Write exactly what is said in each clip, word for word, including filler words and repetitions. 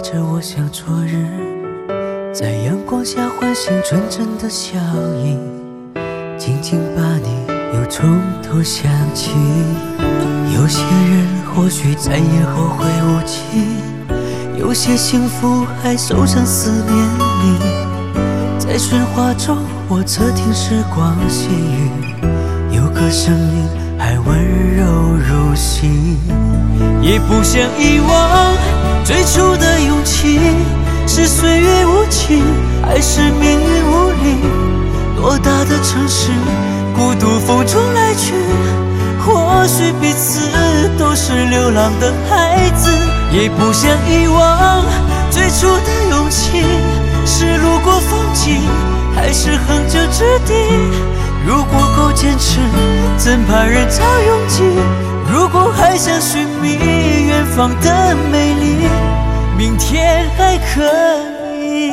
着我像昨日，在阳光下唤醒纯真的笑意，静静把你又从头想起。有些人或许再也后会无期，有些幸福还收藏思念里，在喧哗中我侧听时光细语，有个声音还温柔如昔。也不想遗忘最初的勇气，是岁月无情还是命运无力？偌大的城市，孤独风中来去，或许彼此都是流浪的孩子。也不想遗忘最初的勇气，是路过风景还是恒久之地？如果够坚持，怎怕人潮拥挤？如果还想寻觅远方的美丽，明天还可以。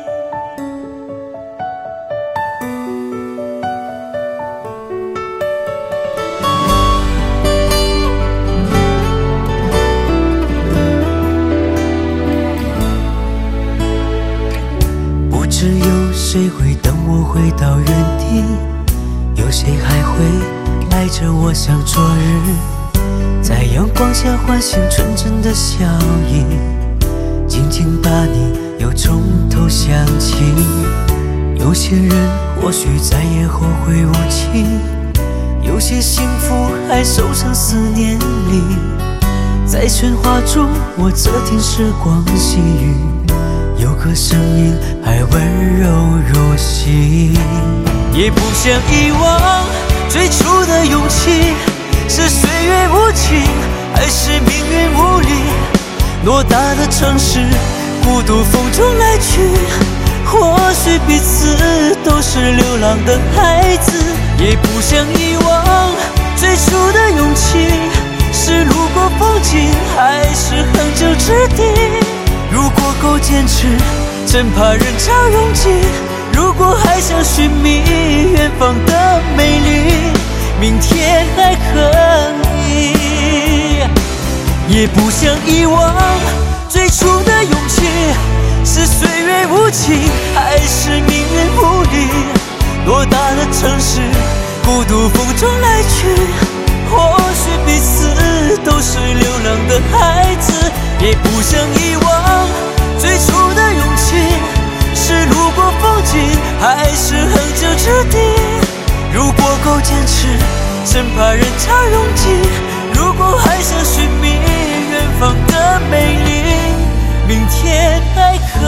不知有谁会等我回到原地，有谁还会爱着我像昨日，在阳光下唤醒纯真的笑意，静静把你又从头想起。有些人或许再也后会无期，有些幸福还收藏思念里，在喧哗中我侧听时光细语，有个声音还温柔如昔。也不想遗忘最初的勇气，是岁月无情还是命运无力？偌大的城市，孤独风中来去，或许彼此都是流浪的孩子。也不想遗忘最初的勇气，是路过风景还是恒久之地？如果够坚持，真怕人潮拥挤。如果还想寻觅远方的美丽，明天还可以。也不想遗忘最初的勇气，是岁月无情还是命运无力？偌大的城市，孤独风中来去，或许彼此都是流浪的孩子。也不想遗忘最初的勇气，是路过风景还是恒久之地？如果够坚持，生怕人潮拥挤。如果还想寻觅远方的美丽，明天还可